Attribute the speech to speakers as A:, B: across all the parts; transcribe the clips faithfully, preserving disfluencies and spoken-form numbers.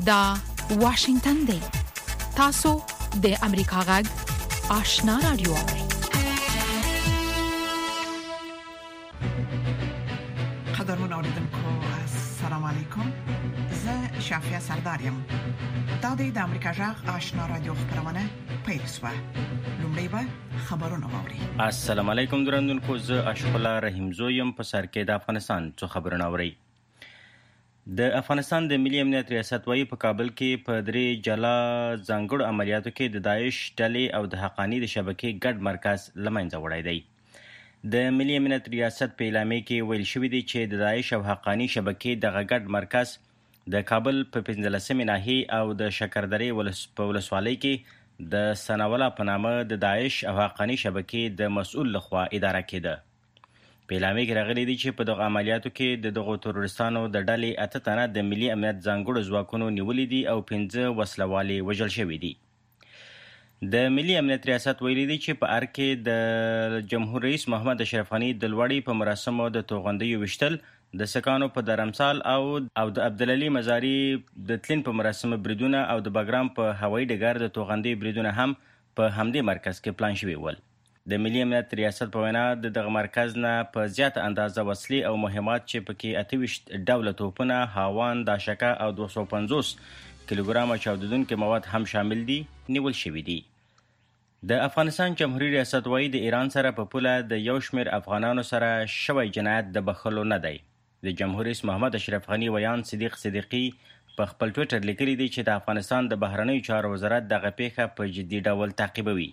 A: دا واشنگتن دی. تاسو د امریکا غږ آشنا رادیو.
B: قدرمن اوریدونکو السلام علیکم. زه شافیا سردارم. دا د امریکا غږ آشنا رادیو خبرونه پیښه. لومړی به خبرونه واوري.
C: السلام علیکم درنوونکو، زه اشقلا رحیم زویم. په سر کې د افغانستان څخه خبرونه اوري. د افغانستان د ملي امنیت ریاست وايي په کابل کې په درې جلا ځانګړو عملیاتو کې د داعش ډلې او د حقانی د شبکې ګډ مرکز لمنځه وړی دی. د ملي امنیت ریاست په اعلامیه کې ویل شوی دی چې د داعش او حقانی شبکې دغه ګډ مرکز د کابل په پنځلسمې ناحیې او د شکردرې ولس په ولسوالۍ کې د سناوله په نامه د داعش او حقانی شبکې د مسؤل لخوا اداره کېده. په اعلامیه کې راغلی دی چې په دغه عملیاتو کې د دغو تروریستانو د ډلې اته تنه د ملي امنیت ځانګړو ځواکونو نیولي دي او پنځه وسله والې وژل شوي دي. د ملي امنیت ریاست ویلي دی چې په ار کې د جمهور رئیس محمد اشرف غني د لوړې په مراسمو د توغندیو ویشتل، د سکانو په درمسال او او د عبدالعلي مزاري د تلین په مراسمو بریدونه او د بګرام په هوایي ډګر د توغندیو بریدونه هم په همدې مرکز کې پلان شوي ول. د ملي امنیت ریاست په وینا د دغه مرکز نه په زیاته اندازه وسلې او مهمات چې پکې اته ویشت ډوله توپونه، هاوان، داشکه او دوه سوه پنځوس کیلوګرامه چاودیدونکي مواد هم شامل دي نیول شوي دي. د افغانستان جمهوریت ریاست وايي د ایران سره په پوله د یو شمېر افغانانو سره شوی جنایت د بخښلو نه دی. د جمهور رئیس محمد اشرف غني ویان صدیق صدیقي په خپل ټویټر لیکلی دی چې د افغانستان د بهرنیو چارو وزارت دغه پیښه په جدي ډول تعقیبوي.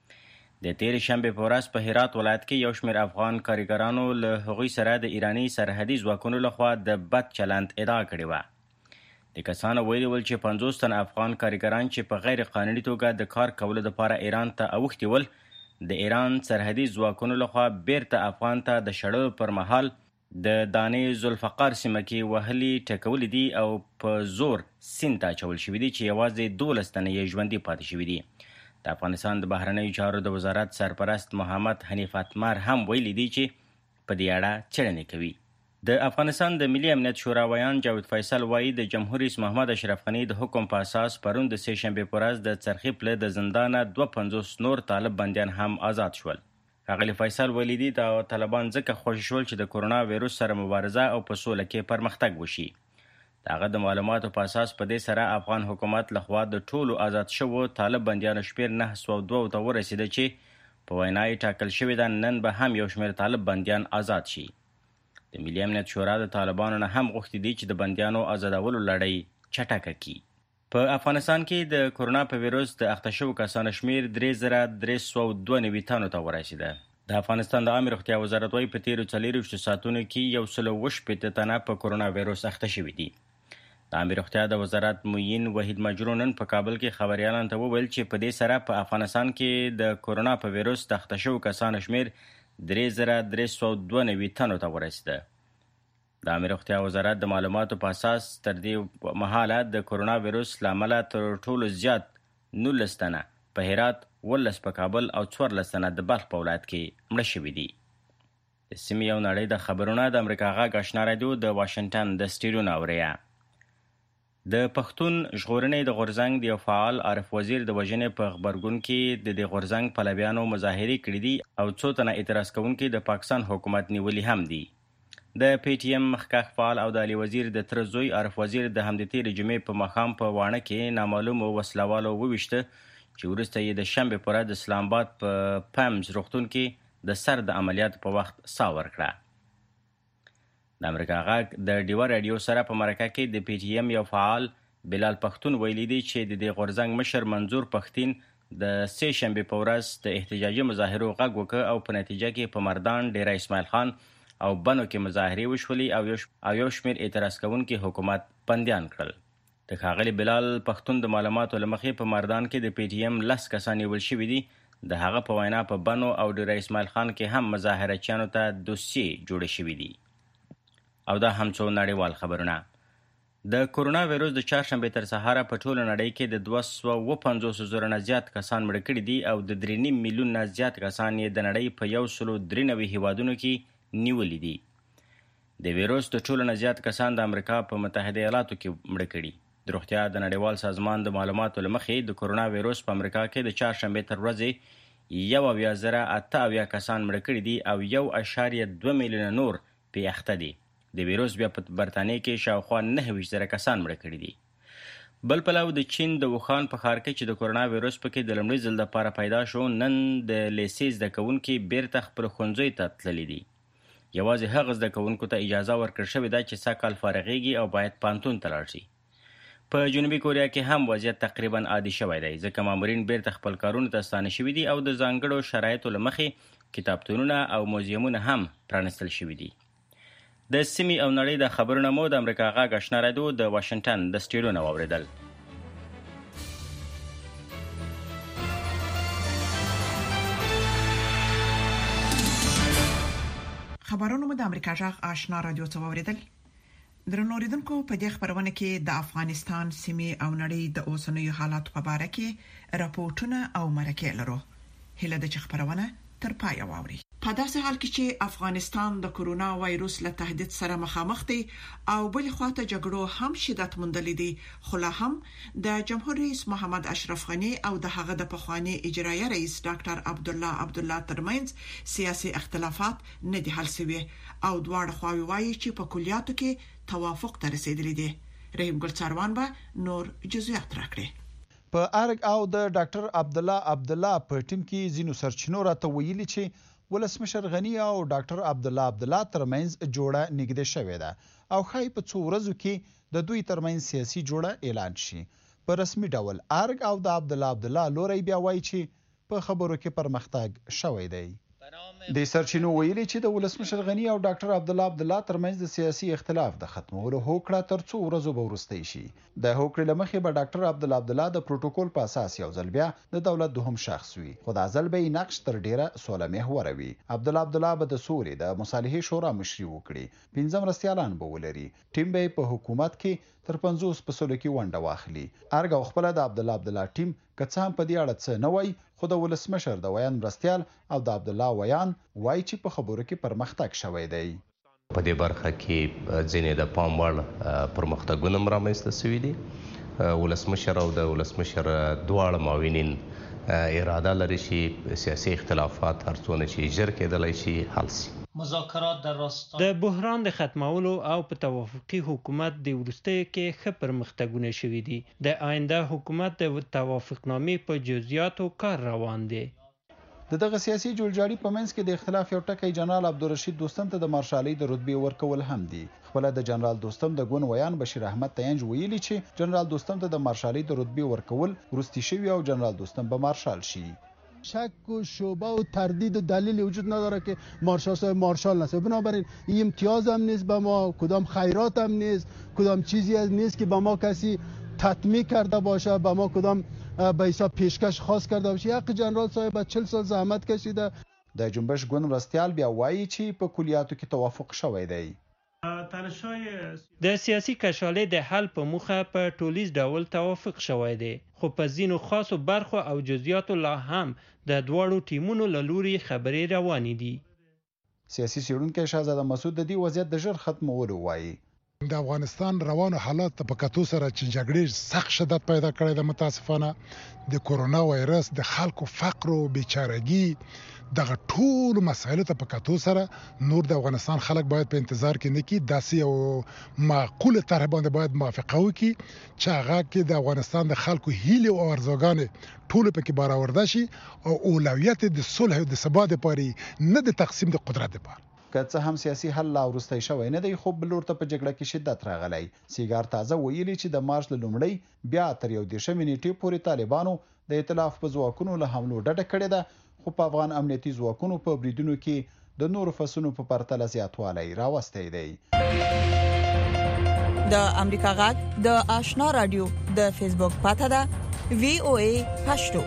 C: د تېرې شنبې په ورځ په هرات ولایت کې یو شمېر افغان کارګرانو له هغوی سره د ایراني سرحدي ځواکونو لخوا د بد چلند ادعا کړې وه. د کسانو ویلي ول چې پنځوس تنه افغان کارګران چې په غیر قانوني توګه د کار کولو لپاره ایران ته اوښتي ول، د ایران سرحدي ځواکونو لخوا بیرته افغان ته د شړلو پر مهال د دانې ذوالفقار سیمه کې وهلي ټکولي دي او په زور سیند ته اچول شوي دي چې یوازې دولس تنه یې ژوندي پاتې شوي دي. د افغانستان د بهرنیو چارو د وزارت سرپرست محمد حنیف اتمر هم ویلي دی چې په دې اړه څېړنې کوي. د افغانستان د ملي امنیت شورا ویان جاوید فیصل وایي د جمهور رئیس محمد اشرف غني د حکم په اساس پرون د سې شنبې په ورځ د څرخي پله د زندانه دوه پنځوس نور طالب بندیان هم آزاد شول. ښاغلي فیصل ویلي دي دا طالبان ځکه خوشي شول چې د کرونا ویروس سره مبارزه او په سوله کې پرمختګ وشي. د هغه د معلوماتو په اساس په دې سره افغان حکومت لخوا د ټولو آزاد شوو طالب بندیانو شمېر نه سوه دوه ته ورسېده چې په وینا یې ټاکل شوې ده نن به هم یو شمېر طالب بندیان آزاد شي. د ملي امنیت شورا د طالبانو نه هم غوښتي دي چې د بندیانو آزادولو لړۍ چټکه کړي. په افغانستان کې د کرونا په ویروس د اخته شوو کسانو شمېر درې زره درې سوه دوه نوي تنو ته ورسېده. د افغانستان د عامې روغتیا وزارت وايي په تېرو څلېرویشتو ساعتونو کې یو سل اووه شپېته تنه په کرونا ویروس اخته شوي دي. د عامې روغتیا د وزارت معین وحید مجرو نن په کابل کې خبریالانو ته وویل چې په دې سره په افغانستان کې د کرونا په ویروس د اخته شوو کسانو شمېر درې زره درې سوه دوه نوي تنو ته ورسېده. د عامې روغتیا وزارت د معلوماتو په اساس تر دې مهاله د کرونا ویروس له امله تر ټولو زیات نولس تنه په هرات، ولس په کابل او څوارلس تنه د بلخ په ولایت کې مړه شوي دي. د سیمې او نړۍ د خبرونه د امریکا غږ آشنا رادیو د واشنګټن د سټوډیو نه اورئ. د پښتون ژغورنې د غورځنګ د یو فعال عارف وزیر د وژنې په غبرګون کې د دې غورځنګ پلویانو مظاهرې کړي دي او څو تنه اعتراض کوونکي د پاکستان حکومت نیولي هم دي. د پی ټي ایم مخکښ فعال او د علي وزیر د تره زوی عارف وزیر د همدې تېرې جمعې په ماښام په واڼه کې نامعلومو وسلوالو وویشته چې وروسته یې د شنبې په ورځ د اسلام آباد په پمز روغتون کې د سر د عملیاتو په وخت ساه ورکړه. د امریکا غږ د ډیوه راډیو سره په مرکه کې د پی ټي ایم یو فعال بلال پښتون ویلي دی چې د دې غورځنګ مشر منظور پښتین د سې شنبې په ورځ د احتجاجي مظاهرو غږ وکړ او په نتیجه کې په مردان، ډیره اسماعیل خان او بنو کې مظاهرې وشولې او یو او یو شمېر اعتراض کوونکي حکومت بندیان کړل. د ښاغلي بلال پښتون د معلوماتو له مخې په مردان کې د پی ټي ایم لس کسان نیول شوي دي. د هغه په وینا په بنو او ډیره اسماعیل خان کې هم مظاهرچیانو ته دوسیې جوړې شوي دي. او دا هم څو نړیوال خبرونه. د کرونا ویروس د چهارشنبې تر سهاره په ټوله نړۍ کې د دوه سوه اووه پنځوس زره نه زیات کسان مړه کړي دي او د درې نیم میلیون نه زیات کسان یې د نړۍ په یو سلو درې نوي هیوادونو کې نیولي دي. د ویروس د ټولو نه زیات کسان د امریکا په متحده ایالاتو کې مړه کړي. د روغتیا د نړیوال سازمان د معلوماتو له مخې د کرونا وایروس په امریکا کې د چهارشنبې تر ورځې یو اویا زره اته اویا کسان مړه کړي دي او یو اشاریه دوه میلیونه نور پې اخته دي. د وایروس بیا په برطانیې کې شاوخوا نهه ویشت زره کسان مړه کړي دي. بل پلو د چین د وخان په ښار کې چې د کرونا وایروس پکې د لومړي ځل لپاره پیدا شو، نن د لیسې زده کوونکي بیرته خپل ښوونځیو ته تللي دي. یوازې هغه زده کوونکو ته اجازه ورکړل شوې ده چې سږ کال فارغېږي او باید پوهنتون ته لاړ شي. په جنوبي کوریا کې هم وضعیت تقریبا عادي شوی دی، ځکه مامورین بیرته خپل کارونو ته ستانه شوي دي او د ځانګړو شرایطو له مخې کتابتونونه او موزیمونه هم پرانستل شوي دي. د سیمې او نړۍ د خبرونه مو د امریکا غږ آشنا رادیو د واشنګټن د سټډیو نه واورېدل.
B: خبرونه مو د امریکا غږ آشنا رادیو څخه واورېدل. درنو اوریدونکو، په دې خبرونه کې د افغانستان سیمې او نړۍ د اوسنیو حالاتو په اړه کې راپورټونه او مرکې لرو. هله د خبرونه تر پای واوري. په داسې حال کې چې افغانستان د کرونا وایروس له تهدید سره مخامخ دی او بل خواته جګړو هم شدت موندلې دي، خو لا هم د جمهور رئیس محمد اشرف غنی او د هغه د پخوانی اجرایي رئیس ډاکټر عبدالله عبدالله ترمنځ سیاسي اختلافات نه دي حل شوي او دواړه خواوې وایي چې په کلیاتو کې توافق ته رسیدلی دي. رحیم ګل څاروان به نور جزئیات راکړي.
D: په ارګ او د ډاکټر عبدالله عبدالله په ټیم کې ځینو سرچینو راته ویلي چې ولسمشر غنی او ډاکټر عبدالله عبدالله ترمنځ جوړه نږدې شوې ده او خای په څو ورځو کې د دوی ترمنځ سیاسي جوړه اعلان شي. په رسمي ډول ارګ او د عبدالله عبدالله لوري بیا وایي چې په خبرو کې پرمختګ شوی دی. د سرچینو ویلي چې د ولسمشر غنی او ډاکټر عبدالله عبدالله ترمنځ د سیاسي اختلاف د ختمولو هوکړه تر څو ورځو به وروسته شي. د هوکړې لمخې به ډاکټر عبدالله عبدالله د پروتوکول په اساس یو ځل بیا د دولت دوهم شخص وي، خو دا ځل به نقش تر ډیره سوله محور وي. عبدالله عبدالله به د سوري د مصالحې شورا مشري وکړي، پنځم مرستیالان به ولري، ټیم به په حکومت کې تر پنځوس په سلو کې ونډه واخلي. ارګ خپل د عبدالله عبدالله ټیم که هم په دې اړه څه نه وای، خو د ولسمشر د ویان مرستیال او د عبدالله ویان وایي چې په خبرو کې پرمختګ شوی دی.
E: په دې برخه کې ځینې د پام وړ پرمختګونه رامنځته شوي دي. ولسمشر او د ولسمشر دواړه معاونین اراده لري چې سیاسي اختلافات هر څونه چې ژر کېدلی شي حل شي.
F: مذاکرات در راستای د بحران د ختمولو او په توافقي حکومت د وروستیو کې ښه پرمختګونه شوي دي. د آینده حکومت د توافقنامې په جزئیاتو کار روان دی.
D: د دغه سیاسي جوړجاړي په منځ کې د اختلاف یو ټکی جنرال عبدالرشید دوستم ته د مارشالۍ د رتبې ورکول هم دي. خپل د جنرال دوستم د ګون ویان بشیر احمد تینج ویلي چې جنرال دوستم ته د مارشالۍ د رتبې ورکول وروستي شوی او جنرال دوستم به مارشال شي.
G: شک و شبه و تردید و دلیل وجود نداره که مارشال صاحب مارشال نشه. بنابراین این امتیاز هم نیست به ما، کدام خیرات هم نیست، کدام چیزی از نیست که به ما کسی تطمیع کرده باشه، به ما کدام به حساب پیشکش خاص کرده باشه. حق جنرال صاحب چهل سال زحمت کشیده.
D: د جنبش ګوند مرستیال بیا وایي چې په کلیاتو کې توافق شوی دی.
F: د سیاسي کشالۍ د حل په موخه په ټولیز ډول توافق شوی دی، خو په ځینو خاصو برخو او جزئیاتو لا هم د دواړو ټیمونو له لوري خبرې روانې دي.
D: سیاسي څېړونکی شهزاده مسعود د دې وضعیت د ژر ختمولو وایي.
H: د افغانستان روانو حالات په کتو سره چې جګړې سخت شدت پیدا کړی د متاسفانه د کرونا وایرس د خلکو فقر او بیچارهګي دغه ټول مسایلو ته په کتو سره نور د افغانستان خلک باید په انتظار کې نه کی داسې او معقوله طرح باندې باید موافقه وکړي چې هغه کې د افغانستان د خلکو هیله او ارزوګانې ټول پکې برآورده شي او اولویت د صلح او د ثبات لپاره نه د تقسیم د قدرت لپاره.
D: که څه هم سیاسي حل لا وروستی شوی نه دی، خو بلور ته په جګړه کې شدت راغلی. سیګار تازه ویلي چې د مارچ له لومړۍ بیا تر یو دېرشمې نیټې پورې طالبانو د ائتلاف په ځواکونو له حملو ډډه کړې ده، خو په افغان امنیتي ځواکونو په بریدونو کې د نورو فصلونو په پرتله زیاتوالی راوستی دی.
I: د امریکا غږ د آشنا رادیو د فیسبوک پاته ده وی او ای پښتو.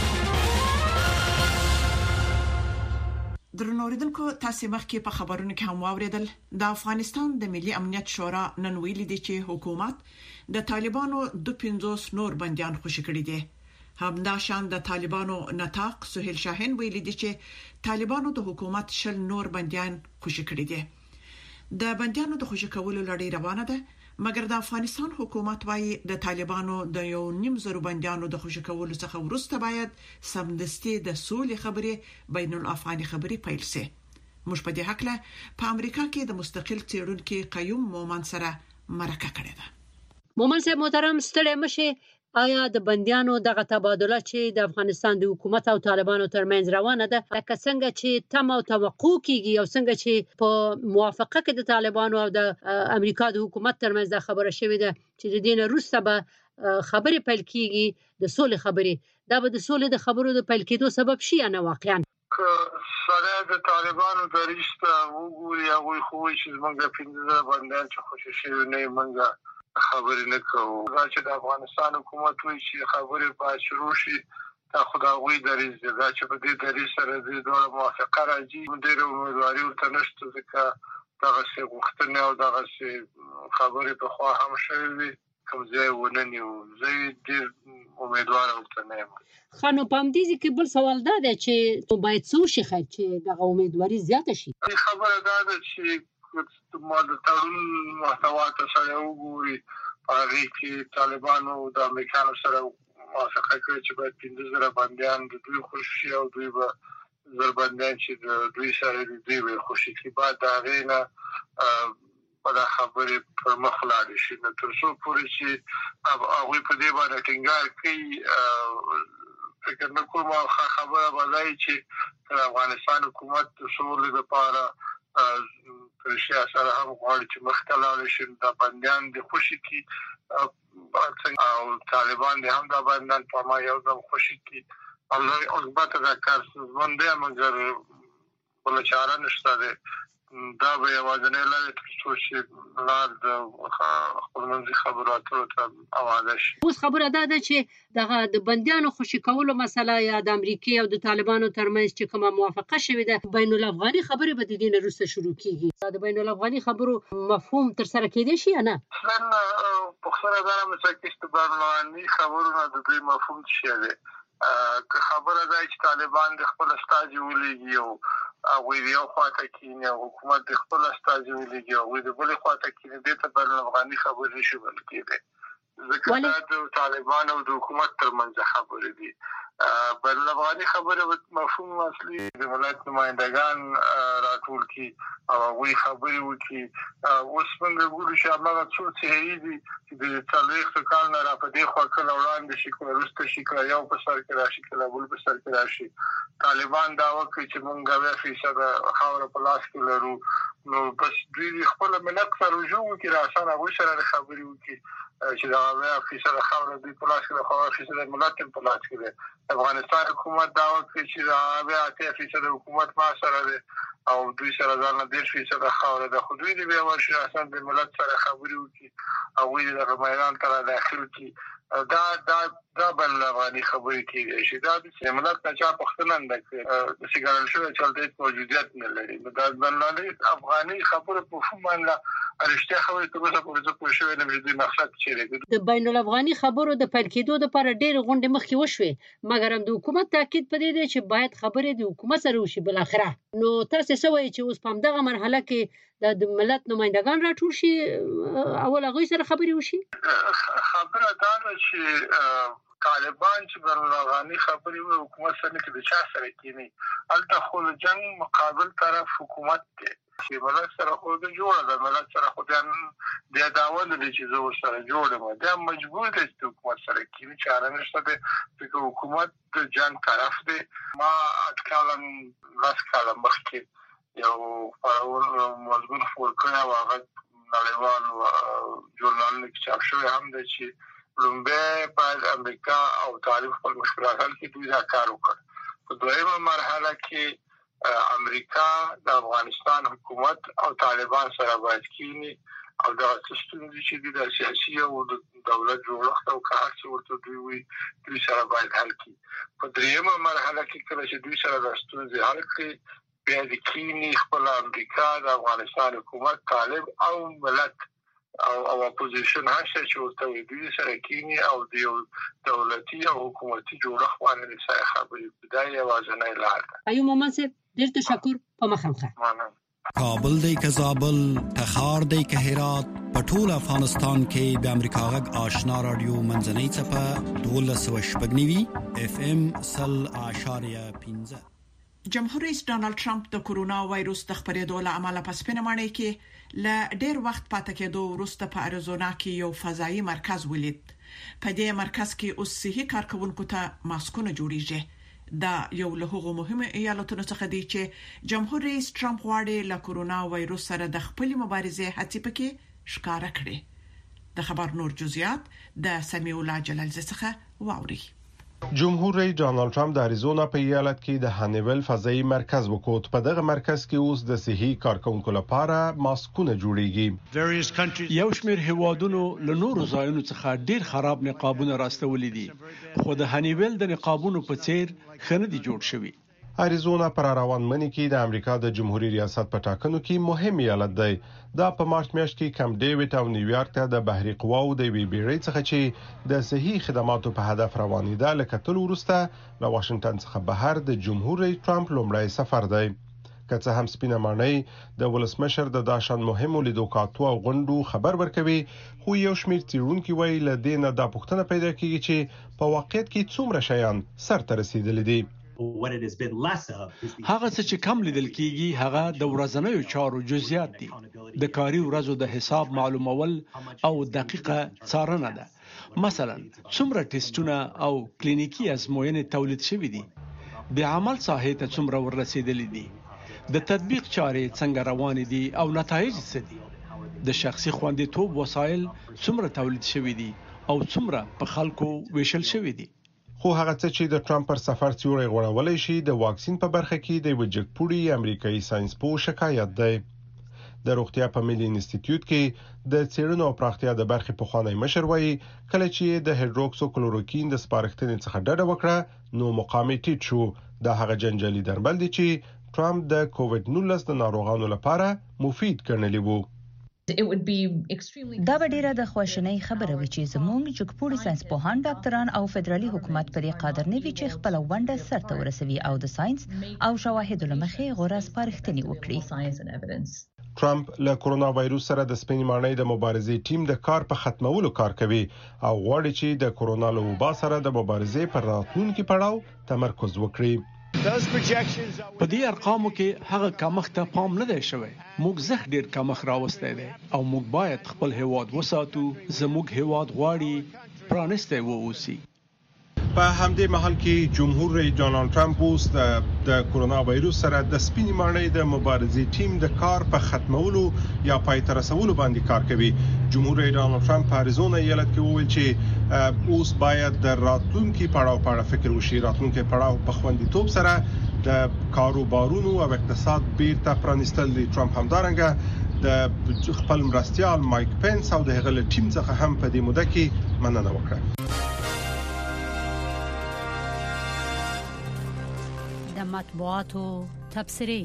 B: درنو اوریدونکو، تاسو مخکې په خبرونو کې هم واوریدل د افغانستان د ملي امنیت شورا نن ویلي دی چې حکومت د طالبانو د پنځوس نور بنديان خوشی کړي دي. همدا شان د طالبانو نطاق سهیل شاهین ویلي دی چې طالبانو د حکومت شل نور بنديان خوشی کړي دي. د بنديانو د خوشی کولو لړۍ روانه ده، مګر د افغانستان حکومت وايي د طالبانو د یو نیم زرو بنديانو د خوشی کولو څخه وروسته باید سمدستي د سولې خبرې بین الافغاني خبرې پیل شي. موږ په دې حق له په امریکا کې د مستقل څېړونکو قیوم مومن سره مرکه کړې ده.
J: مومن صاحب محترم، ستړي مشه، آیا د بنديانو دغه تبادله چې د افغانستان د حکومت او طالبانو ترمنځ روانه ده، لکه څنګه چې تم او توقع کیږي او څنګه چې په موافقه کې د طالبانو او د امریکا د حکومت ترمنځ د خبره شوې ده چې د دین روسته به خبرې پیل کیږي د سولې خبرې، دا به د سولې د خبرو د پیل کېدو سبب شي نه واقعا؟
K: سره د طالبانو د رښتا وګوري هغه خو چې موږ پنځه باندې چې خوشی نه موږ خبرې نه کوو. دا چې د افغانستان حکومت وایي چې خبرې باید شروع شي، دا خدای دریز دی، دا چې په دې دریز سره د دوه موافقه راځي، ډېر امیدواري ورته نشته ځکه دغه څه غوښتنې او دغه څه خبرې په خوا هم شوې وي، کوم ځای ونه نیو. زه ډېر امیدواره ورته نه یم.
J: خانو پام دې کې بل سوال دا دی چې باید څه شي چې دغه امیدواري زیاته شي.
K: خبره دا ده چې ما د تړون محتوا ته سره وګوري، هغه کې طالبانو د امریکانو سره موافقه کړې چې باید پنځه زره بنديان د دوی خوشي او دوی به زر بنديان چې د دوی سره د دوی به خوشي کې بعد دا غینه په دا خبرې پر مخ لاړ شي. نو تر څو پورې چې هغه په دې باندې ټینګار کوي، فکر نه کوم خبره ولای چې افغانستان حکومت د سولې لپاره پرشیا سره هم غواړي چې مختلف شي، د بنديان د خوشي کې او طالبان د هم د بنديان په ما یو د خوشي کې الله او البته دا کار باندې مګر بل چاره نشته ده. دا به یوازې لاره تر څو چې لار د خپلمنځي خبراتو ته اواده شي.
J: اوس خبره ده چې دغه د بنديانو خوشي کولو مسله یا د امریکای او د طالبانو ترمنځ چې کومه موافقه شوې ده، بین الافغاني خبرې به د دې نه وروسته شروع کیږي. دا د بین الافغاني خبرو مفهوم تر سره کېدی شي یا نه؟
K: نن په خبره ده چې د بین الافغاني خبرو نه د دې مفهوم څه دی. که خبره ده چې طالبان د خپل استازي ولېږي او او یو خواته کې نه حکومت د خپل استازي ولېږي او د بل خواته کې د ته بین الافغاني خبرې شو بل کېده، ځکه د طالبان او د حکومت ترمنځ خبرې دي. بین الافغاني خبره مفهوم اصلي د ولایت نمائندگان راټول کی او وی خبرې وکي. اوس موږ ګورو چې هغه څو چې دي چې د تاریخ کال نه را پدې خو کله وړاندې شي کله رسته شي کله یو په سر کې راشي کله بل په سر کې راشي. طالبان دا وکړي چې موږ به فیصد خاور په لاس کې لرو، نو بس دوی خپل ملت سره رجوع کوي راسانه وې سره خبرې وکي چې دا به فیصد خاور دوی په لاس کې خو فیصد ملت په لاس کې. افغانستان حکومت دا وکړي چې دا به اته فیصد حکومت ما سره ده او دوی سره ځان ډیر فیصد خاور ده، خو دوی دې به ورشي اساس د ملت سره خبرې وکي او وی د میدان ته داخل کی. دا دا دا بل افغاني خبرې کېږي چې دا د ملت نه چا پښتنه نه کوي، د سیګارل شو چلته موجودیت نه لري. دا بل افغاني خبره په فهم باندې ارشته خبرې ته به په ځکه په شوې نه دې مقصد چیرې
J: د بین الافغاني خبرو د پیل کېدو لپاره ډېر غونډې مخکې وشوې، مګر هم د حکومت تاکید پدې دی چې باید خبرې د حکومت سره وشي بل اخره. نو تاسو څه وایي چې اوس په دغه مرحله کې د ملت نمائندگان راټول شي اول هغه سره خبرې وشي؟
K: خبره دا ده چې طالبان چې بین الافغاني خبرې وي حکومت سره کې د چا سره کېني، البته خو جنگ مقابل طرف حکومت دی چې ملت سره خو د جوړه ده، ملت سره خو د داول دي چې زه سره جوړم، دا مجبور دی چې حکومت سره کېني، چاره نشته ده چې حکومت د جنگ طرف دی. ما اتکالم لاس کالم مخکې یو مضمون خپور کړی و، هغه نړیوال ژورنالونو کې چاپ شوی هم دی چې لومبه باید امریکا او طالب خپل مشکلات حل کړي. دوی دا کار وکړ. په دویمه مرحله کې امریکا د افغانستان حکومت او طالبان سره باید کینی او دا ستونزې چې د سیاسي او دولت جوړښت او کار څه ورته دوی وي دوی سره باید حل کړي. په دریمه مرحله کې کله چې دوی سره د ستونزې حل کړي بیا د کینی خپل امریکا د افغانستان حکومت طالب او ملت او او اپوزیشن هڅه چې ورته دوی سره کینی او د دولتي او حکومتي جوړښت باندې سره خبرې بدای یوازې نه لاره.
J: ایوب مومن صاحب ډېر تشکر په مخامخه.
L: کابل دی که زابل، تخار دی که هرات، په ټول افغانستان کې د امریکا غږ آشنا رادیو منځنۍ څپه دولس سوه شپږ نوي اف ام سل اعشاریه پنځه.
B: جمهور رئیس ډانلډ ټرمپ د کورونا وایروس د خپرېدو له امله په سپینمانۍ کې ل ډېر وخت پاتې کېدو وروسته په اریزونا کې یو فضایي مرکز ولید. په دې مرکز کې اوس صحي کارکونکو ته ماسکونه جوړیږي. دا یو له هغو مهمه ایالتونو څخه دی چې جمهور رئیس ټرمپ غواړي له کورونا وایروس سره د خپل مبارزې هڅې پکې ښکارا کړي. د خبر نور جزئیات د سمیع الله جلالزی څخه واوري.
M: جمهور رئیس ډانلډ ټرمپ د اریزونا په ایالت کې د هانیول فضایي مرکز وکوت. په دغه مرکز کې اوس د صحي کارکونکو لپاره ماسکونه جوړیږي.
N: یو شمېر هیوادونو له نورو ځایونو څخه ډیر خراب نقابونه راستولي دي، خو د هانیول د نقابونو په څیر ښه نه دي جوړ شوي.
M: اریزونا پر روان منی کې د امریکا د جمهوریت ریاست په ټاکنو کې مهم ایالت دی. دا په مارچ میاشت کې کم ډیوډ او نیویارک ته د بحري قواو د وی بیړۍ څخه چې د صحي خدماتو په هدف روانېده لکه تل ورسته له واشنگټن څخه بهر د جمهور رئیس ټرمپ لومړی سفر دی. که څه هم سپینمانۍ د ولسمشر د داشان مهمو لیدو کاتو او غونډو خبر ورکوي، خو یو شمېر څېړونکي وایي له دې نه دا پوښتنه پیدا کیږي چې په واقعیت کې څومره شیان سرته رسیدلي دي.
N: هغه څه چې کم لیدل کیږي هغه د ورځنیو چارو جزئیات دي. د کاري ورځو د حساب معلومول او دقیقه څارنه ده. مثلا څومره ټیسټونه او کلینیکي ازموینې تولید شوي دي، د عمل ساحې ته څومره ورسېدلي دي، د تطبیق چارې څنګه روانې دي او نتایج څه دي، د شخصي خوندیتوب وسایل څومره تولید شوي دي او څومره په خلکو ویشل شوي دي.
M: خو هغه څه چې د ټرمپ پر سفر سیوری غوړولای شي د واکسین په برخه کې د وجګپوړي امریکایي ساينسپوه شکایت دی. د روغتیا په ملي انسټیټیوټ کې د څېړنو او پراختیا د برخې په خوانی مشر وایي کله چې د هایدروکسو کلوروکین د سپارښتنې څخه ډډه وکړه نو مقام یې ټیټ شو. دا هغه جنجالي درمل دي چې ټرمپ د کووډ نولس د ناروغانو لپاره مفید ګڼلي وو.
O: دا به ډیره د خوشنۍ خبره وي چې زموږ جګپوړي ساينسپوهان ډاکټران او فدرالي حکومت پرې قادر نه وي چې خپل ونډه سرته ورسوي او د ساينس او شواهدو لمخې غوړه سپارښتنې وکړي.
M: ټرمپ له کورونا وایروس سره د سپینمانۍ د مبارزې ټیم د کار په ختمولو کار کوي او غواړي چې د کورونا له وبا سره د مبارزې پر راتلونکي پړاو تمرکز وکړي.
N: په دې ارقامو کې هغه کمښت ته پام نه دی شوی. موږ زخ ډیر کمښت راوستی دی او موږ باید خپل هیواد وساتو. زموږ هیواد غواړي پرانستی واوسي.
M: په همدې مهال کې جمهور رئیس ډانلډ ټرمپ اوس د کورونا وایروس سره د سپینمانۍ د مبارزې ټیم د کار په ختمولو یا پای ته رسولو باندې کار کوي. جمهور رئیس ډانلډ ټرمپ په اریزونا ایالت کې وویل چې اوس باید د راتلونکي پړاو په اړه فکر وشي. راتلونکي پړاو په خوندیتوب سره د کاروبارونو او اقتصاد بیرته پرانیستل دي. ټرمپ همدارنګه د خپل مرستیال مایک پنس او د هغه ټیم څخه هم په دې موده کې مننه وکړه.
J: د مطبوعاتو تبصرې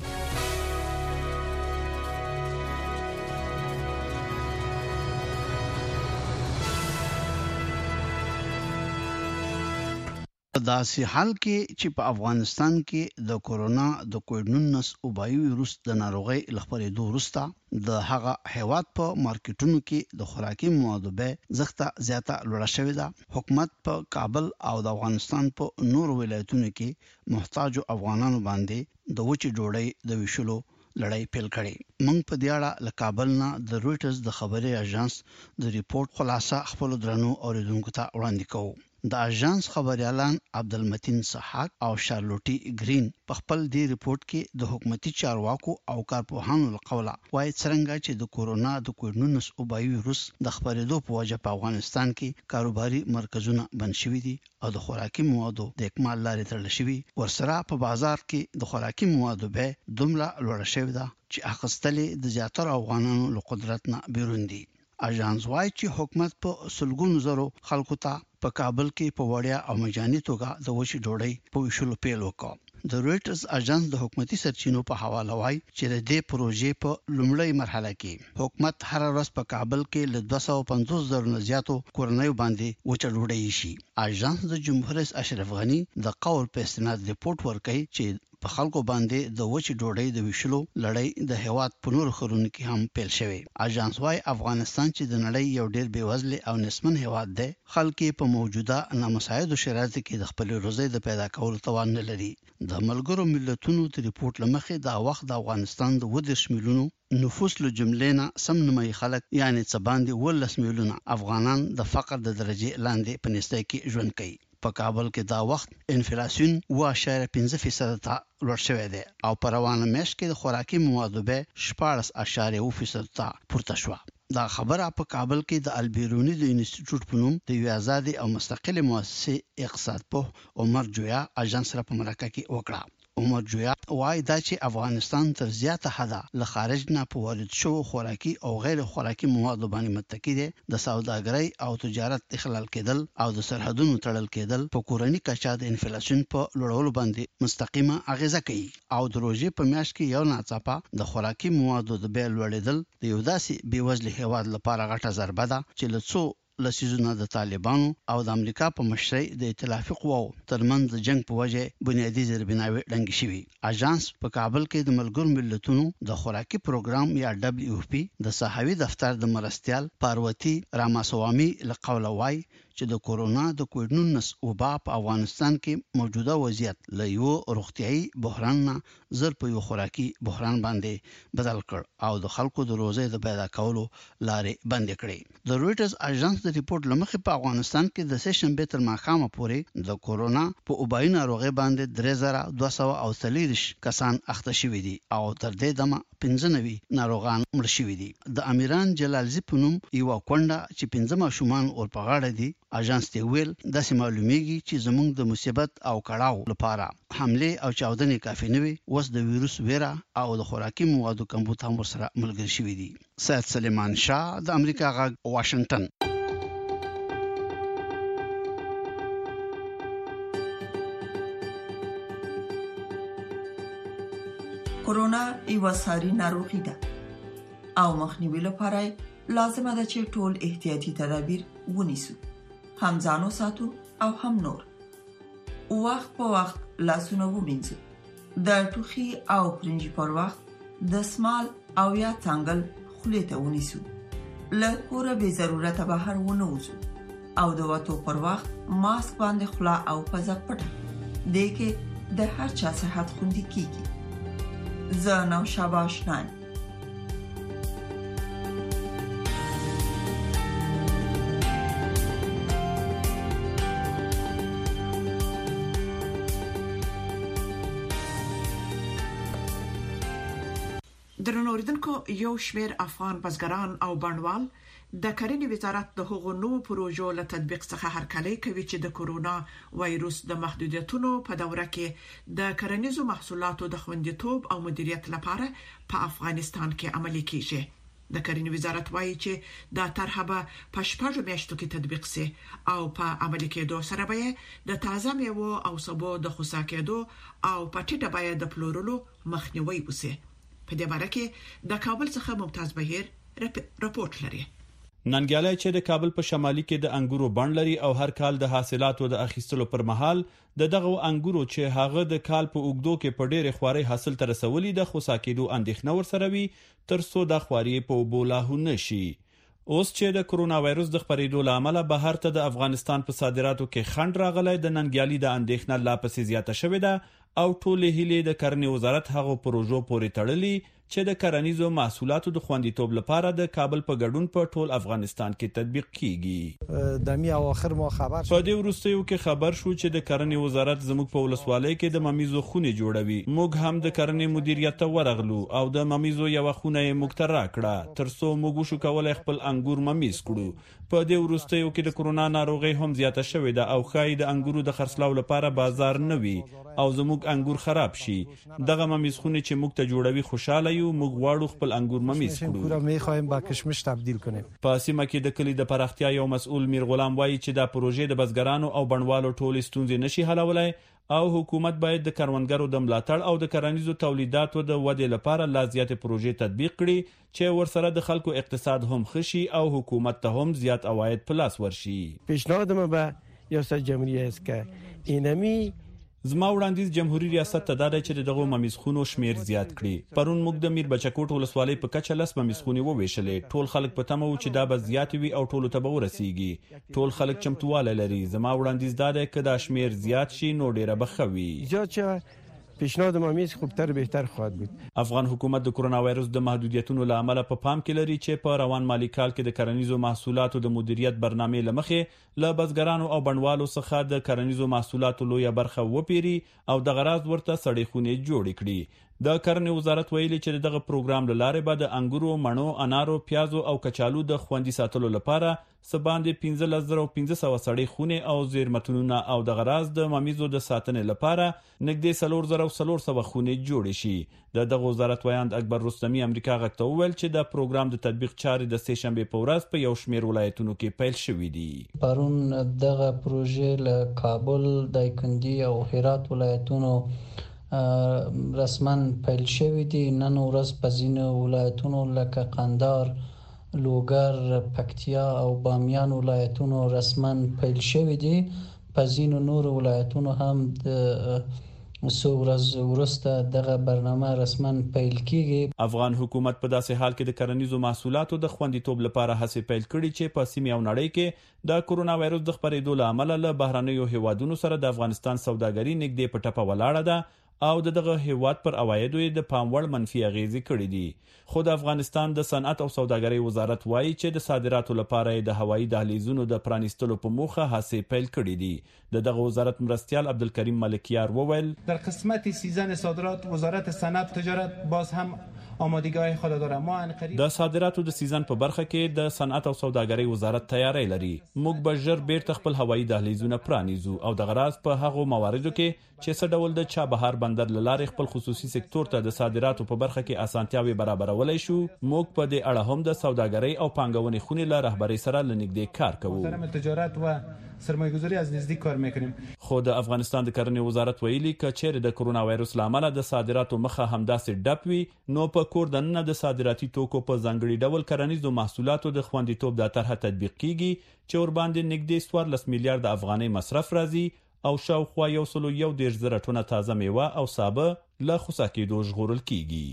P: داسې حال کې چې په افغانستان کې د کورونا د کووډ نولس وبایي ویروس د ناروغۍ لخپرېدو وروسته د هغه هیواد په مارکیټونو کې د خوراکي موادو بیه زخته زیاته لوړه شوې ده. حکومت په کابل او د افغانستان په نورو ولایتونو کې محتاجو افغانانو باندې د وچې ډوډۍ د ویشلو لړۍ پیل کړې. موږ په دې اړه له کابل نه د رويټرز د خبري اژانس د ریپورت خلاصه خپل درنو اوریدونکو ته وړاندې کوو. د اژانس خبريالان عبدالمتین سحاق او شارلوټي ګرین په خپل دی ریپورت کې د حکومتي چارواکو او کارپوهانو لقوله وايي څنګه چې د کورونا د کووډ نولس وبایي ویروس د خپرېدو په وجه په افغانستان کې کاروباري مرکزونه بند شوي دي او د خوراکي موادو د اکمال لارې تړل شوي. ورسره په بازار کې د خوراکي موادو بیه دومره لوړه شوې ده چې اخیستلې د زیاتره افغانانو له قدرت نه بیرون دي. اژانس وايي چې حکومت په سلګونو زرو خلکو ته په کابل کې په وړیا او مجاني توګه د وچې ډوډۍ په ویشلو پیل وکړ. د رويټرز اژانس د حکومتي سرچینو په حواله وايي چې د دې پروژې په لومړۍ مرحله کې حکومت هر ورځ په کابل کې له دوه سوه پنځوس زره نه زیاتو کورنیو باندې وچه ډوډۍ شي. اژانس د جمهور رئیس اشرف غنی د قول په استناد ریپورت ورکړي چې په خلکو باندې د وچ ډوډۍ د ویشلو لړۍ د هیواد په نور خورونو کې هم پیل شوی. اژانس وايي افغانستان چې د نړۍ یو ډیر بیوزله او نسمن هیواد دی، خلک په موجوده نامساعدو شرایطو کې د خپل روزي د پیدا کولو توان نه لري. د ملګرو ملتونو د ریپورت لمخې دا وخت د افغانستان د ودیش میلیونو نفوس له جملې نه سم نیمه خلک یعنی څه باندې ولس میلیونه افغانان د فقر د درجه لاندې په نسبت کې ژوند کوي. په کابل کې دا وخت انفلیسیون اوه اعشاریه پنځه فیصد ته لوړ شوی دی او په روانه میاشت کې د خوراکي موادو بیه شپاړس اعشاریه اوه فیصد ته پورته شوه. دا خبره په کابل کې د البیرونی د انسټیټیوټ په نوم د یو آزاد او مستقل مؤسسه اقتصاد په عمر جویا اژانس را په مرکه کې وکړه. عمر جویا وايي دا چې افغانستان تر زیاته حده له خارج نه په وارد شو خوراکي او غیر خوراکي موادو باندې متکی دي. د سوداګرۍ او تجارت اخلال کېدل او د سرحدونو تړل کېدل په کورنۍ کچا د انفلیسیون په لوړولو باندې مستقیمه اغیزه کوي او د روزي په میاشت کې یو ناڅاپه د خوراکي موادو د بیه لوړېدل د یو داسې بیوزله هیواد لپاره غټه ضربه ده چې له څو لسیزونه د طالبانو او د امریکا په مشرۍ د ائتلافي قواو ترمنځ د جنگ په وجه بنیادی زیربناوي ډنګ شوی. اژانس په کابل کې د ملګرو ملتونو د خوراکي پروګرام یا دبليو اف پی د صحوي دفتر د مرستيال پاروتی راماسوامی لقول وای چې د کورونا د کووډ نولس وبا په افغانستان کې موجوده وضعیت له یو روغتيایي بحران نه زر په یو خوراکي بحران باندې بدل کړ او د خلکو د روزي د پیدا کولو لارې بند کړې. د رويټرز اژانس د ریپورت لمخې په افغانستان کې د سیشن به تر ماخامه پورې د کورونا په وبایي ناروغي باندې درې زره دوه سوه او څلوېښت کسان اخته شوي دي او تر دې دمه پنځه نوي ناروغان مړ شوي دي. د امیران جلالزی په نوم یو کونډه چې پنځه ماشومان اور په غاړه دي اژانس ته ویل داسې معلومیږي چې زموږ د مصیبت او کړهو لپاره حمله او چاودنې کافي نه وي. اوس د وایروس ویرا او د خوراکي موادو کمبود هم سره ملګری شوي دي. سید سلیمان شاه د امریکا غږ واشنگټن.
I: کورونا یو ساري ناروغي ده او مخنیوي لپاره لازمه ده چې ټول احتیاطي تدابیر ونیسو، هم ځانو ساتو او هم نور. وخت په وخت لاسونه ومینځو، د ټوخي او پرنجي پر وخت د سمال او یا څنګل خولې ته ونیسو، له کوره به ضرورت بهر ونه وځو او د وټو پر وخت ماسک باندې خلا او پزه پټه دې کې د هر چا صحت خوندي کیږي. زه نوشابه آشنایم.
B: درنو اوریدونکو، یو شمېر افغان بزګران او بڼوال د کرنې وزارت د هغو نوو پروژو له تطبیق څخه هرکلی کوي چې د کورونا وایروس د محدودیتونو په دوره کې د کرنیزو محصولاتو د خوندیتوب او مدیریت لپاره په افغانستان کې عملي کیږي. د کرنې وزارت وایي چې دا طرحه به په شپږو میاشتو کې تطبیق شي او په عملي کېدو سره به د تازه میوو او سبو د خصا کېدو او په ټیټه بیه د پلورلو مخنیوي وشي. په دې باره کې د کابل څخه ممتاز بهیر راپورټ لري.
Q: ننګیالی چې د کابل په شمالي کې د انګورو بڼ لري او هر کال د حاصلاتو د اخیستلو پر مهال د دغه انګورو چې هغه د کال په اوګدو کې په ډېر خواري حاصل تر رسولي د خصا کېدو اندېښنه ورسره وي تر څو د خواري په بولاهو نشي. اوس چې د کرونا وایروس د خپرېدو لامل بهر ته د افغانستان په صادراتو کې خنډ راغلی، د ننګیالي د اندېښنه لا پسې زیاته شوې ده او ټولې هیلې د کرنې وزارت هغو پروژو پورې تړلي چې د کرنیزو محصولاتو د خوندیتوب لپاره د کابل په ګډون په ټول افغانستان کې تطبیق کیږي. د می او اخر مو خبر په دې وروستیو کې خبر شو چې د کرنې وزارت زموږ په ولسوالۍ کې د ممیزو خونې جوړوي. موږ هم د کرنې مدیریت ته ورغلو او د ممیزو یو خونه یې موږ ته راکړه ترڅو موږ شو کولای خپل انګور ممیز کړو. په دې وروستیو کې د کرونا ناروغي هم زیاته شوې ده او خای د انګورو د خرڅلاو لپاره بازار نه وي او زموږ انګور خراب شي. دغه ممیز خونه چې موږ ته جوړوي خوشاله یو، موږ غواړو خپل انګور ممیز کړو.
R: پورا میخوایم با کشمش تبدیل کنیم.
Q: په سیمه کې د کلی د پراختیا یو مسؤل میر غلام وایي چې دا پروژې د بزګرانو او بڼوالو ټولې ستونزې نشي حلولای او حکومت باید د کروندګرو د ملاتړ او د کرنیزو تولیداتو د ودې لپاره لا زیاتې پروژې تطبیق کړي چې ورسره د خلکو اقتصاد هم خشي او حکومت ته هم زیات عواید په لاس ورشي.
R: پیشنهاد ما به ریاست جمهوری است که اینمی
Q: زما وړاندیز جمهوریت ریاست ته دا دی چې دغه ممیزخونو شمیر زیات کړي. پرون موږ د میر بچکوټ ولسوالۍ په کچه لس ممیزخونې وویشلې. ټول خلک په تمه وو چې دا به زیات وي او ټولو ته به ورسیږي. ټول خلک چمتواله لري. زما وړاندیز دا دی که دا شمیر زیات شي نو ډیره به ښه وي.
R: زیات شه پیشنهاد ممیز خوبتر بهتر خواهد بود.
Q: افغان حکومت د کرونا وایرس د محدودیتونو له امله په پام کې لري چې په روان مالی کال کې د کرنیزو محصولاتو د مدیریت برنامه لمخې له بزګرانو او بڼوالو څخه د کرنیزو محصولاتو لویه برخه وپیري او د غراض ورته سړې خونې جوړې کړي. د کرنې وزارت ویلي چې دغه پروګرام له لارې به د انګورو، مڼو، انارو، پیازو او کچالو د خوندي ساتلو لپاره سباندې پنځلس زره او پنځه سوه سړې خونې او زیرمتونونه او د غراض د ممیزو د ساتنې لپاره نږدې څلور زره او څلور سوه خونې جوړې شي. د دغه وزارت ویاند اکبر رستمي امریکا غږ ته وویل چې د پروګرام د تطبیق چارې د سې شنبې په ورځ په یو شمېر ولایتونو کې پیل شوي دي.
S: پرون دغه پروژې له کابل، دایکنډي او هرات ولایتونو رسما پیل شوی دي. نن ورځ په ځینو ولایتونو لکه قندهار، لوګر، پکتیا او بامیان ولایتونو رسما پیل شوی دي. په ځینو نور ولایتونو هم د څو ورځې وروسته دغه برنامه رسما پیل کیږي.
Q: افغان حکومت په داسې حال کې د کرنیزو محصولاتو د خوندیتوب لپاره هڅې پیل کړي چې په سیمه او نړۍ کې د کرونا وایرس د خپرېدو له امله له بهرنیو هیوادونو سره د افغانستان سوداګري نږدې په ټپه ولاړه ده او دغه هیواد پر عوایدو د پام وړ منفي اغیزې کړې دي. خو د افغانستان د صنعت او سوداګرۍ وزارت وایي چې د صادراتو لپاره د هوایي دهلیزونو د پرانیستلو په موخه هڅې پیل کړې دي. د دغه وزارت مرستیال عبدالکریم ملکیار وویل
T: در قسمت سیزن صادرات وزارت صنعت تجارت باز هم آمادگی خود داره. ما ان قریب
Q: د صادراتو د سیزن په برخه کې د صنعت او سوداګرۍ وزارت تیاری لري. موږ به ژر بیرته خپل هوایي دهلیزونه پرانیزو او د غراض په هغو مواردو کې چې څه ډول د چابهار بندر له لارې خپل خصوصي سکتور ته د صادراتو په برخه کې اسانتیاوي برابرولای شو. موږ په دې اړه هم د سوداګرۍ او پانګونې خونې له رهبرۍ سره لنږدې کار کوو.
T: محترم تجارت و سرمایه‌گذاری از نزدیک کار میکنیم.
Q: خو د افغانستان د کرنې وزارت ویلي که چیرې د کرونا وایرس له امله د صادراتو مخه همداسې ډپ وي نو په کور دننه د صادراتي توکو په ځانګړي ډول کرنیزو محصولاتو د خوندیتوب د طرحه تطبیق کیږي چې ورباندې نږدې څوارلس میلیارډ افغانۍ مصرف راځي او شاوخوا یو سلو یو دېرش زره ټنه تازه میوه او سابه له خوسا کېدو ژغورل کیږي.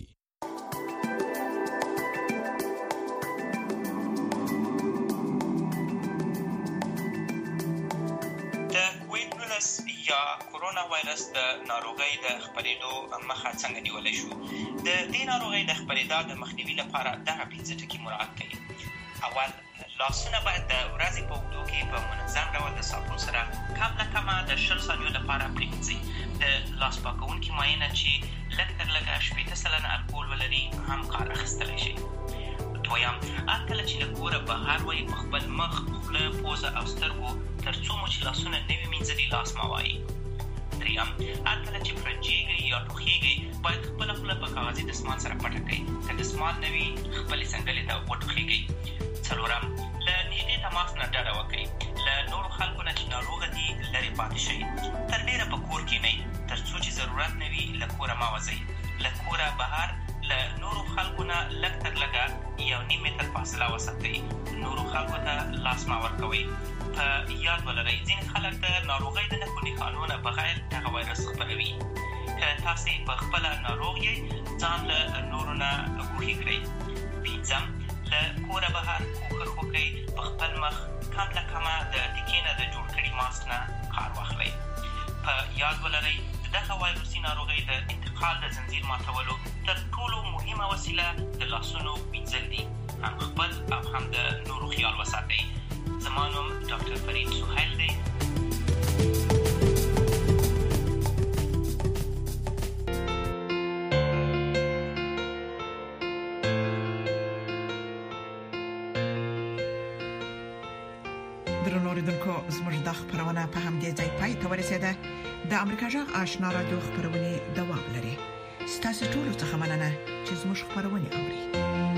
U: وایرس د ناروغۍ د خپرېدو مخه څنګه نیولی شو؟ د دې ناروغۍ د خپرېدا د مخنیوي لپاره دغه پنځه ټکي مراعات کړئ. اول، لاسونه باید د ورځې په اوږدو کې په منظم ډول د صابون سره کم نه کمه د شل ثانیو لپاره پرېمنځئ. د لاس پاکوونکي مایعونه چې لږ تر لږه شپېته سلنه الکول ولري هم کار اخیستلی شي. دویم، هر کله چې له کوره بهر وئ په خپل مخ، خوله، پوزه او سترګو تر څو مو چې لاسونه نه وي مینځلي لاس مه وایئ. دریم، هر کله چې پرنجېږئ یا ټوخېږئ باید خپله خوله په کاغذي دستمال سره پټه کړئ. که دستمال نه وي خپلې څنګلې ته وټوخېږئ. څلورم، له نږدې تماس نه ډډه وکړئ. له نورو خلکو نه چې ناروغه دي لرې پاتې شئ. تر ډېره په کور کښېنئ تر څو چې ضرورت نه وي له کوره مه وځئ. له کوره بهر له نورو خلکو نه لږ تر لږه یو نیم متر فاصله وساتئ. نورو خلکو ته لاس مه ورکوئ. په یاد ولرئ ځینې خلک د ناروغۍ د نښو نښانو نه بغیر دغه وایرس خپروي. که تاسې په خپله ناروغ یئ ځان له نورو نه ګوښې کړئ. پنځم، له کوره بهر کوښښ وکړئ په خپل مخ کم له کمه د تکې نه د جوړ کړي ماسک نه کار واخلئ. په یاد ولرئ د دغه وایرسي ناروغۍ د انتقال د زنځیر ماتولو تر ټولو مهمه وسیله د لاسونو مینځل دي. هم خپل او هم د نورو خیال وساتئ. زما نوم ډاکټر فرید سهیل دی.
B: درنو اوریدونکو، زموږ د خبرونه په همدې ځای پای ته ورسېده. د امریکا جغ آشنا رادیو خبرونه دوام لري. ستاسو ټول څه مننه چې زموږ خبرونه اوري.